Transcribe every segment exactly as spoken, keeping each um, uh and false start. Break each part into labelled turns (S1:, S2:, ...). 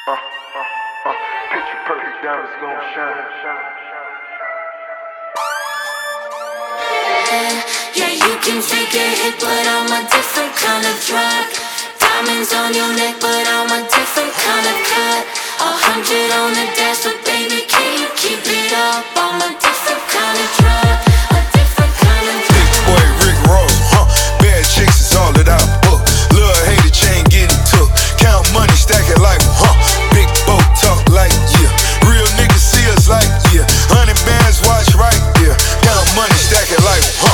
S1: Uh, uh, uh, picture perfect diamonds gon' shine.
S2: Yeah, you can take a hit, but I'm a different kind of drug. Diamonds on your neck, but I'm a different kind of cut. A hundred on the dash, but baby, can you keep it up? I'm a different kind of drug. A different kind of drug.
S3: Big boy Rick Ross, huh? Bad chicks is all that I book. Little hater chain getting took. Count money, stack it like, huh? Big boat talk like, yeah. Real niggas see us like, yeah. Hundred bands watch right there. Count money, stack it like, huh?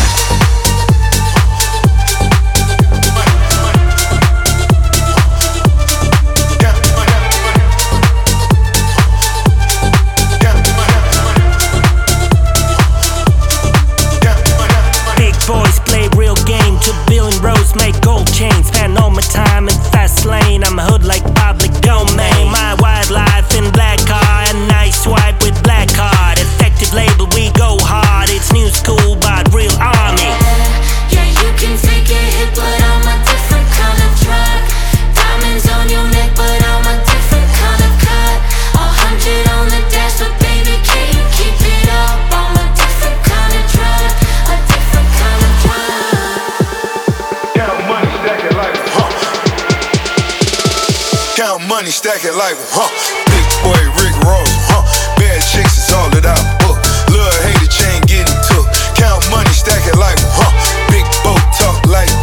S4: Make gold chains, spend all my time in fast lane. I'm a hood like public domain. My wildlife in black car, a nice swipe with black card. Effective label, we go hard. It's new school, but real army.
S2: Yeah, you can take a hit, but I'm a different kind of drug. Diamonds on your neck, but I'm a different kind of cut. A hundred on the dash, but baby, can you keep it up? I'm a different kind of drug. A different kind of drug.
S3: Count money, stack it like, huh? Big boy Rick Ross, huh? Bad chicks is all that I book. Little hater chain getting took. Count money, stack it like, huh? Big boat talk like,